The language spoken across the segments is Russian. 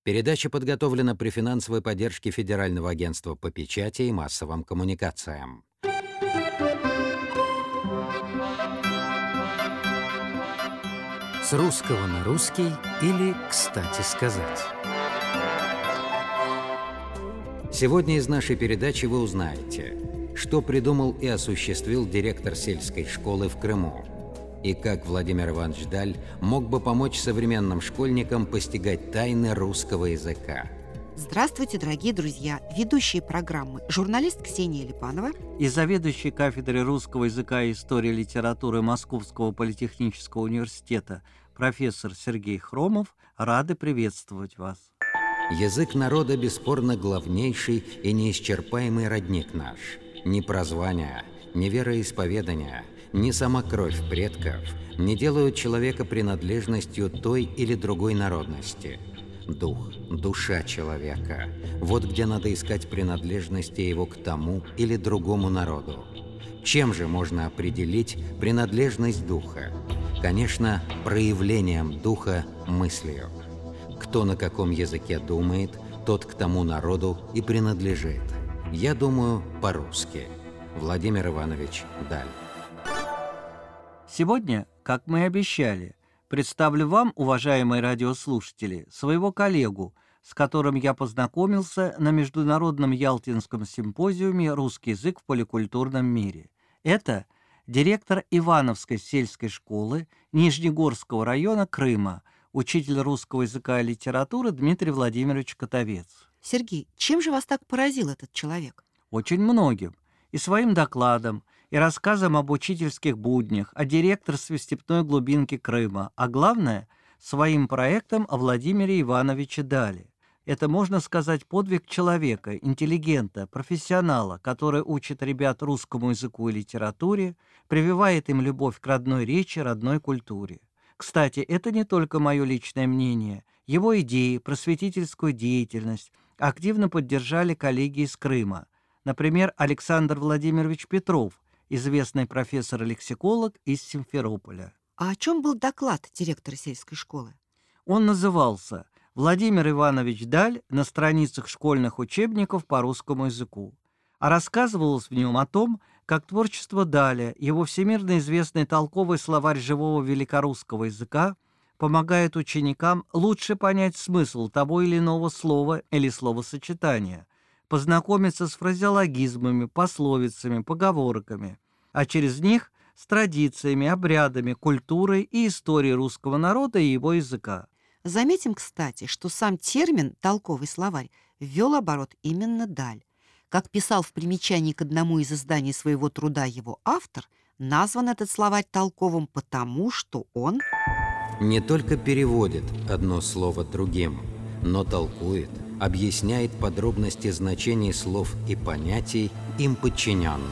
Передача подготовлена при финансовой поддержке Федерального агентства по печати и массовым коммуникациям. С русского на русский или «кстати сказать». Сегодня из нашей передачи вы узнаете, что придумал и осуществил директор сельской школы в Крыму, и как Владимир Иванович Даль мог бы помочь современным школьникам постигать тайны русского языка. Здравствуйте, дорогие друзья! Ведущие программы журналист Ксения Липанова и заведующий кафедрой русского языка и истории литературы Московского политехнического университета профессор Сергей Хромов рады приветствовать вас. Язык народа бесспорно главнейший и неисчерпаемый родник наш. Ни прозвания, ни вероисповедания, ни сама кровь предков не делают человека принадлежностью той или другой народности. Дух, душа человека – вот где надо искать принадлежности его к тому или другому народу. Чем же можно определить принадлежность духа? Конечно, проявлением духа мыслью. Кто на каком языке думает, тот к тому народу и принадлежит. Я думаю по-русски. Владимир Иванович Даль. Сегодня, как мы и обещали, представлю вам, уважаемые радиослушатели, своего коллегу, с которым я познакомился на Международном Ялтинском симпозиуме «Русский язык в поликультурном мире». Это директор Ивановской сельской школы Нижнегорского района Крыма, учитель русского языка и литературы Дмитрий Владимирович Котовец. Сергей, чем же вас так поразил этот человек? Очень многим. И своим докладом, и рассказом об учительских буднях, о директорстве степной глубинки Крыма, а главное, своим проектом о Владимире Ивановиче Дале. Это, можно сказать, подвиг человека, интеллигента, профессионала, который учит ребят русскому языку и литературе, прививает им любовь к родной речи, родной культуре. Кстати, это не только мое личное мнение. Его идеи, просветительскую деятельность активно поддержали коллеги из Крыма. Например, Александр Владимирович Петров, известный профессор и лексиколог из Симферополя. А о чем был доклад директора сельской школы? Он назывался «Владимир Иванович Даль на страницах школьных учебников по русскому языку». А рассказывалось в нем о том, как творчество Даля, его всемирно известный толковый словарь живого великорусского языка, помогает ученикам лучше понять смысл того или иного слова или словосочетания, познакомиться с фразеологизмами, пословицами, поговорками, а через них с традициями, обрядами, культурой и историей русского народа и его языка. Заметим, кстати, что сам термин «толковый словарь» ввел оборот именно Даль. Как писал в примечании к одному из изданий своего труда его автор, назван этот словарь толковым потому, что он не только переводит одно слово другим, но толкует, объясняет подробности значений слов и понятий им подчиненных.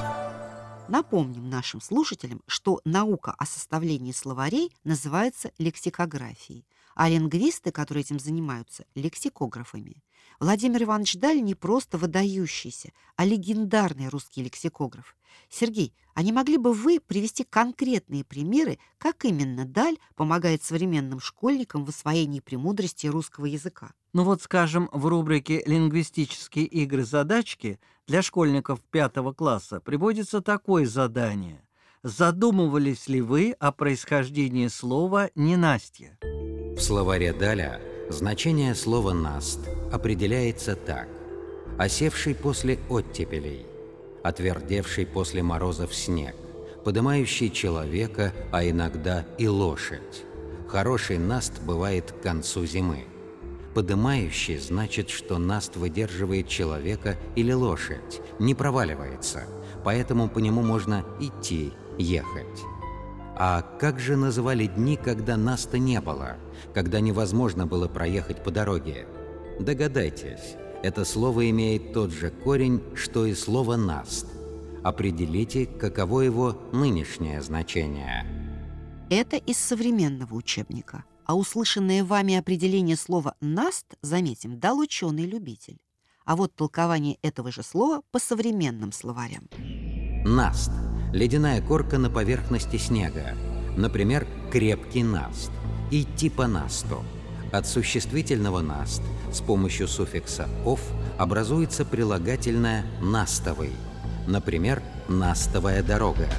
Напомним нашим слушателям, что наука о составлении словарей называется лексикографией, а лингвисты, которые этим занимаются, лексикографами. Владимир Иванович Даль не просто выдающийся, а легендарный русский лексикограф. Сергей, а не могли бы вы привести конкретные примеры, как именно Даль помогает современным школьникам в освоении премудрости русского языка? Ну вот, скажем, в рубрике «Лингвистические игры-задачки» для школьников 5 класса приводится такое задание. Задумывались ли вы о происхождении слова «ненастье»? В словаре Даля значение слова «наст» определяется так: осевший после оттепелей, отвердевший после морозов снег, подымающий человека, а иногда и лошадь. Хороший наст бывает к концу зимы. Подымающий значит, что наст выдерживает человека или лошадь, не проваливается, поэтому по нему можно идти, ехать. А как же называли дни, когда наста не было, когда невозможно было проехать по дороге? Догадайтесь, это слово имеет тот же корень, что и слово «наст». Определите, каково его нынешнее значение. Это из современного учебника. А услышанное вами определение слова «наст», заметим, дал ученый-любитель. А вот толкование этого же слова по современным словарям. Наст – ледяная корка на поверхности снега. Например, крепкий наст. Идти по насту. От существительного «наст» с помощью суффикса «ов» образуется прилагательное «настовый». Например, «настовая дорога».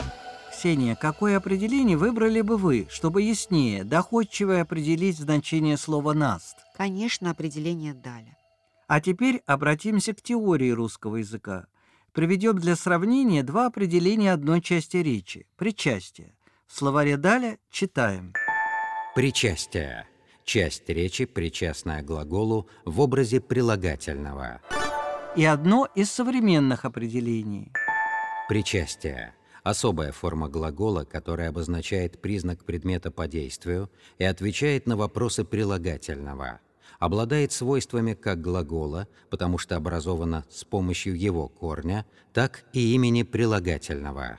Ксения, какое определение выбрали бы вы, чтобы яснее, доходчиво определить значение слова «наст»? Конечно, определение Даля. А теперь обратимся к теории русского языка. Приведем для сравнения два определения одной части речи – причастие. В словаре Даля читаем. Причастие. Часть речи, причастная к глаголу в образе прилагательного. И одно из современных определений. Причастие. Особая форма глагола, которая обозначает признак предмета по действию и отвечает на вопросы прилагательного. Обладает свойствами как глагола, потому что образована с помощью его корня, так и имени прилагательного.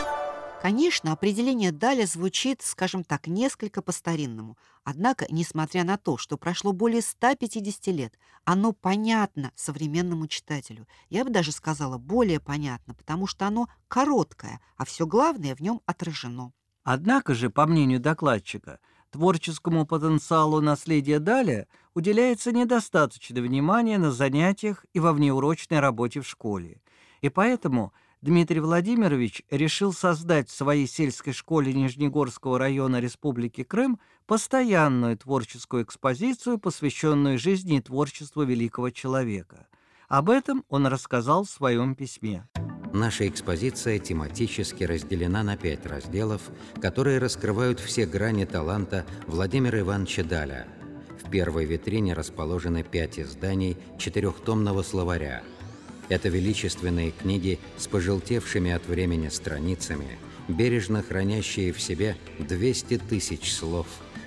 Конечно, определение Даля звучит, скажем так, несколько по-старинному. Однако, несмотря на то, что прошло более 150 лет, оно понятно современному читателю. Я бы даже сказала, более понятно, потому что оно короткое, а все главное в нем отражено. Однако же, по мнению докладчика, творческому потенциалу наследия Даля уделяется недостаточно внимания на занятиях и во внеурочной работе в школе. И поэтому Дмитрий Владимирович решил создать в своей сельской школе Нижнегорского района Республики Крым постоянную творческую экспозицию, посвященную жизни и творчеству великого человека. Об этом он рассказал в своем письме. Наша экспозиция тематически разделена на 5 разделов, которые раскрывают все грани таланта Владимира Ивановича Даля. В первой витрине расположены 5 изданий 4-томного словаря. Это величественные книги с пожелтевшими от времени страницами, бережно хранящие в себе 200 тысяч слов,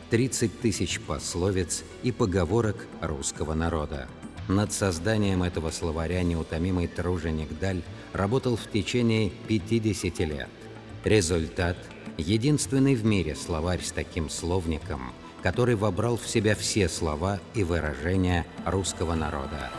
30 тысяч пословиц и поговорок русского народа. Над созданием этого словаря неутомимый труженик Даль работал в течение 50 лет. Результат – единственный в мире словарь с таким словником, который вобрал в себя все слова и выражения русского народа.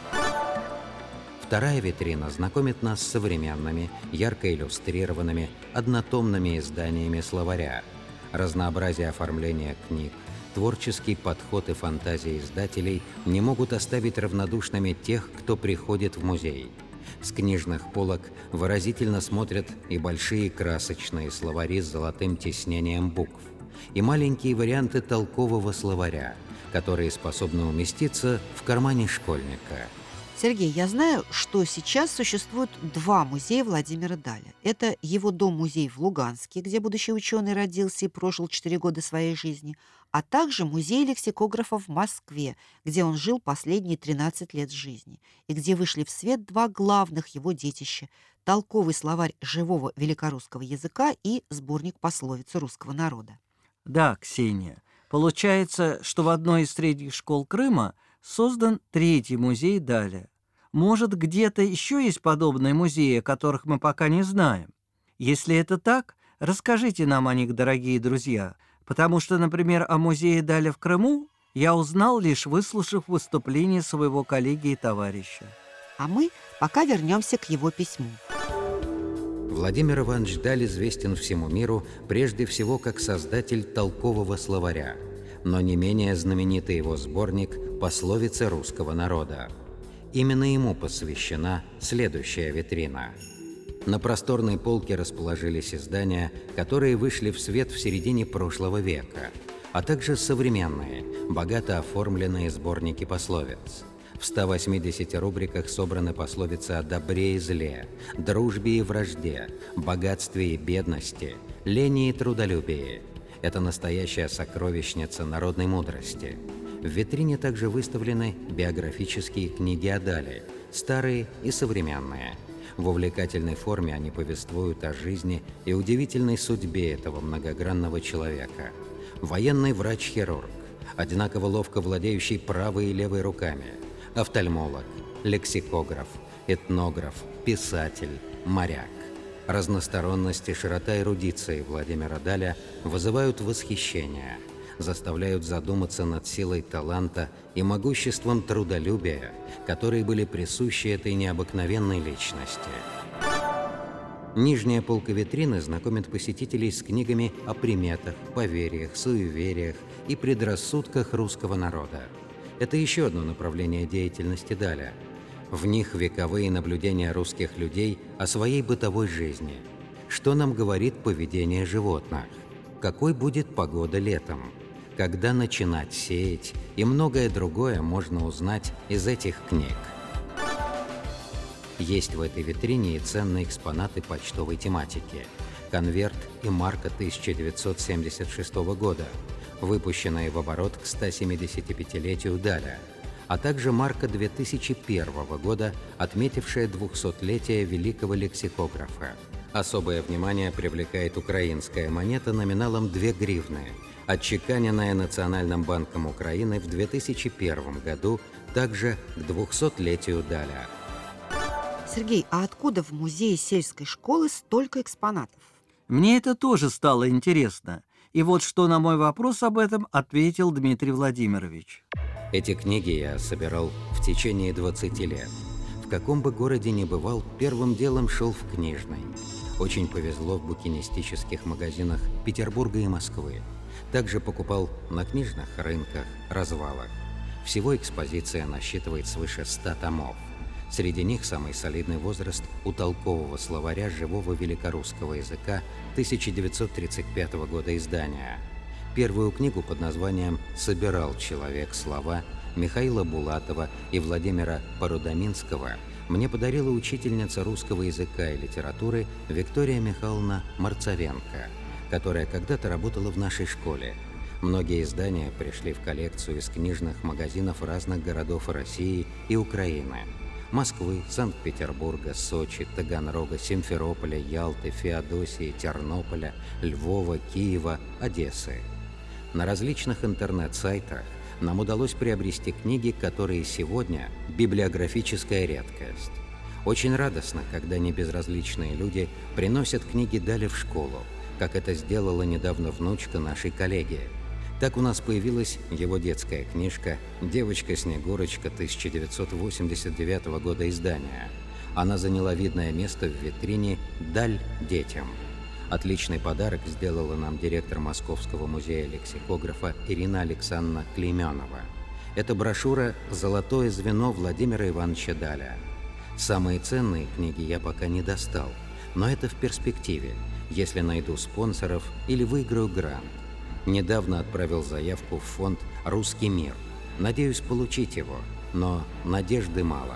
Вторая витрина знакомит нас с современными, ярко иллюстрированными, однотомными изданиями словаря. Разнообразие оформления книг, творческий подход и фантазия издателей не могут оставить равнодушными тех, кто приходит в музей. С книжных полок выразительно смотрят и большие красочные словари с золотым тиснением букв, и маленькие варианты толкового словаря, которые способны уместиться в кармане школьника. Сергей, я знаю, что сейчас существует 2 музея Владимира Даля. Это его дом-музей в Луганске, где будущий ученый родился и прожил 4 года своей жизни, а также музей лексикографа в Москве, где он жил последние 13 лет жизни, и где вышли в свет 2 главных его детища – толковый словарь живого великорусского языка и сборник пословиц русского народа. Да, Ксения, получается, что в одной из средних школ Крыма создан 3-й музей Даля. Может, где-то еще есть подобные музеи, о которых мы пока не знаем? Если это так, расскажите нам о них, дорогие друзья, потому что, например, о музее Даля в Крыму я узнал, лишь выслушав выступление своего коллеги и товарища. А мы пока вернемся к его письму. Владимир Иванович Даль известен всему миру прежде всего как создатель толкового словаря, но не менее знаменитый его сборник «Пословицы русского народа». Именно ему посвящена следующая витрина. На просторной полке расположились издания, которые вышли в свет в середине прошлого века, а также современные, богато оформленные сборники пословиц. В 180 рубриках собраны пословицы о добре и зле, дружбе и вражде, богатстве и бедности, лени и трудолюбии. Это настоящая сокровищница народной мудрости. В витрине также выставлены биографические книги о Дале, старые и современные. В увлекательной форме они повествуют о жизни и удивительной судьбе этого многогранного человека. Военный врач-хирург, одинаково ловко владеющий правой и левой руками, офтальмолог, лексикограф, этнограф, писатель, моряк. Разносторонность и широта эрудиции Владимира Даля вызывают восхищение, заставляют задуматься над силой таланта и могуществом трудолюбия, которые были присущи этой необыкновенной личности. Нижняя полка витрины знакомит посетителей с книгами о приметах, поверьях, суевериях и предрассудках русского народа. Это еще одно направление деятельности Даля. В них вековые наблюдения русских людей о своей бытовой жизни. Что нам говорит поведение животных? Какой будет погода летом? Когда начинать сеять? И многое другое можно узнать из этих книг. Есть в этой витрине и ценные экспонаты почтовой тематики. Конверт и марка 1976 года, выпущенные в оборот к 175-летию Даля, а также марка 2001 года, отметившая 200-летие великого лексикографа. Особое внимание привлекает украинская монета номиналом 2 гривны, отчеканенная Национальным банком Украины в 2001 году, также к 200-летию Даля. Сергей, а откуда в музее сельской школы столько экспонатов? Мне это тоже стало интересно. И вот что на мой вопрос об этом ответил Дмитрий Владимирович. Эти книги я собирал в течение 20 лет. В каком бы городе ни бывал, первым делом шел в книжный. Очень повезло в букинистических магазинах Петербурга и Москвы. Также покупал на книжных рынках, развалах. Всего экспозиция насчитывает свыше 100 томов. Среди них самый солидный возраст у толкового словаря живого великорусского языка 1935 года издания. Первую книгу под названием «Собирал человек слова» Михаила Булатова и Владимира Порудоминского мне подарила учительница русского языка и литературы Виктория Михайловна Марцавенко, которая когда-то работала в нашей школе. Многие издания пришли в коллекцию из книжных магазинов разных городов России и Украины. Москвы, Санкт-Петербурга, Сочи, Таганрога, Симферополя, Ялты, Феодосии, Тернополя, Львова, Киева, Одессы. На различных интернет-сайтах нам удалось приобрести книги, которые сегодня библиографическая редкость. Очень радостно, когда небезразличные люди приносят книги Даля в школу, как это сделала недавно внучка нашей коллеги. Так у нас появилась его детская книжка «Девочка-снегурочка» 1989 года издания. Она заняла видное место в витрине «Даль детям». Отличный подарок сделала нам директор Московского музея лексикографа Ирина Александровна Клейменова. Это брошюра «Золотое звено» Владимира Ивановича Даля. Самые ценные книги я пока не достал, но это в перспективе, если найду спонсоров или выиграю грант. Недавно отправил заявку в фонд «Русский мир». Надеюсь получить его, но надежды мало.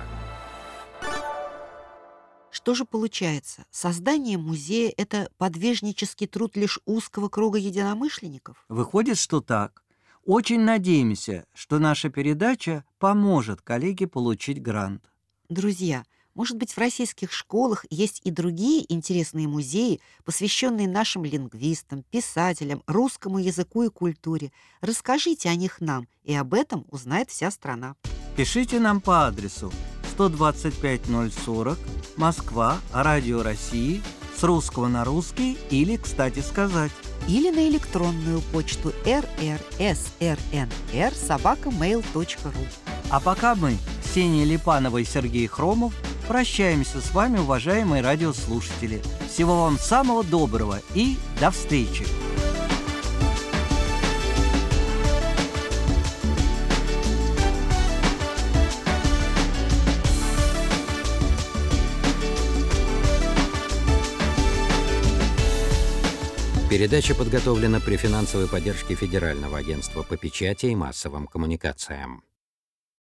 Что же получается? Создание музея – это подвижнический труд лишь узкого круга единомышленников? Выходит, что так. Очень надеемся, что наша передача поможет коллеге получить грант. Друзья, может быть, в российских школах есть и другие интересные музеи, посвященные нашим лингвистам, писателям, русскому языку и культуре. Расскажите о них нам, и об этом узнает вся страна. Пишите нам по адресу 125-040, Москва, Радио России, с русского на русский или, кстати сказать. Или на электронную почту rrsrnr@mail.ru. А пока мы, Ксения Липанова и Сергей Хромов, прощаемся с вами, уважаемые радиослушатели. Всего вам самого доброго и до встречи! Передача подготовлена при финансовой поддержке Федерального агентства по печати и массовым коммуникациям.